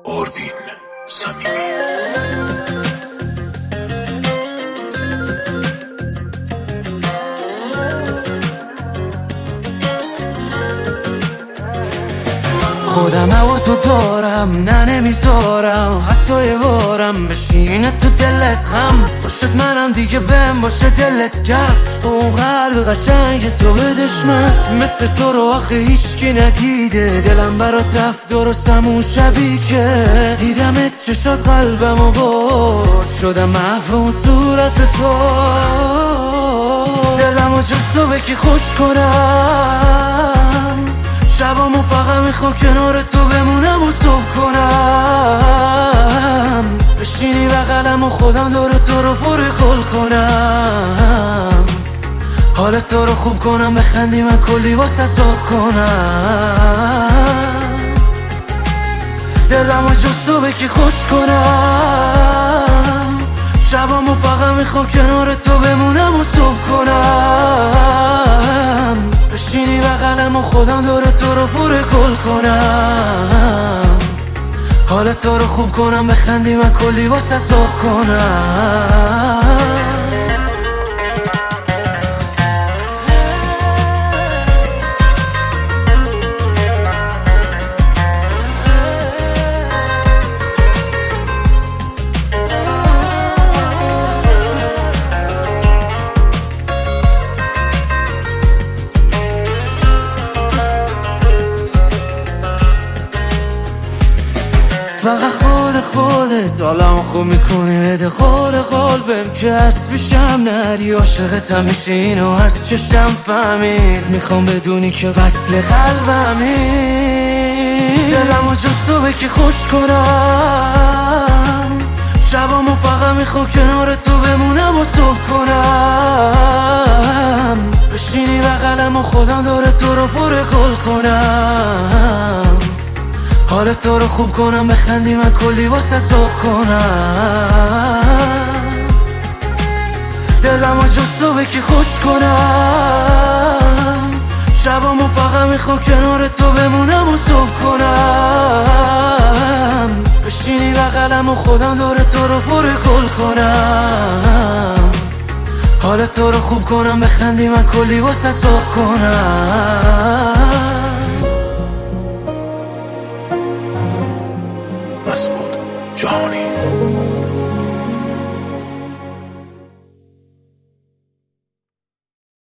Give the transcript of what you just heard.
آروین صمیمی. خودم و تو دارم، نه نمیذارم حتی یه بارم بشینه تو دلت غم باشد، منم دیگه بهم باشه دلت گرم. اون قلب قشنگ تو به دشمن مثل تو رو آخه هیچکی ندیده. دلم برات رفت درستم اون شبی که دیدمت چشات قلبم و برد، شدم محو اون صورت تو. دلم و جز تو بکی خوش کنم، شبامو فقط میخوام کنار تو بمونم و صبح کنم. بشینی بغلم و خودم دور تو رو پر گل کنم، حال تو رو خوب کنم، بخندی من کلی واسه ذوق کنم. دلم و جز تو بکی خوش کنم، شبامو فقط میخوام کنار تو بمونم و صبح کنم. بشینی بغلم و خودم دور تو رو پر گل کنم، حال تو رو خوب کنم، بخندی من کلی واسه ذوق کنم. فقط خودت حالمو خوب میکنی، بده خال بهم که هست پیشم نری. عاشقتم میشه اینو از چشم فهمید، میخوام بدونی که وصل قلبمی. دلمو جز تو بکی خوش کنم، شبامو فقط میخوام کنار تو بمونم و صبح کنم. بشینی بغلم و خودم دور تو رو پر گل کنم، حال تو رو خوب کنم، بخندی من کلی واسه ذوق کنم. دلم و جز تو بکی خوش کنم، شبامو فقط میخوام کنار تو بمونم و صبح کنم. بشینی بغلم و خودم دور تو رو پر گل کنم، حال تو رو خوب کنم، بخندی من کلی واسه ذوق کنم. مسعود جهانی.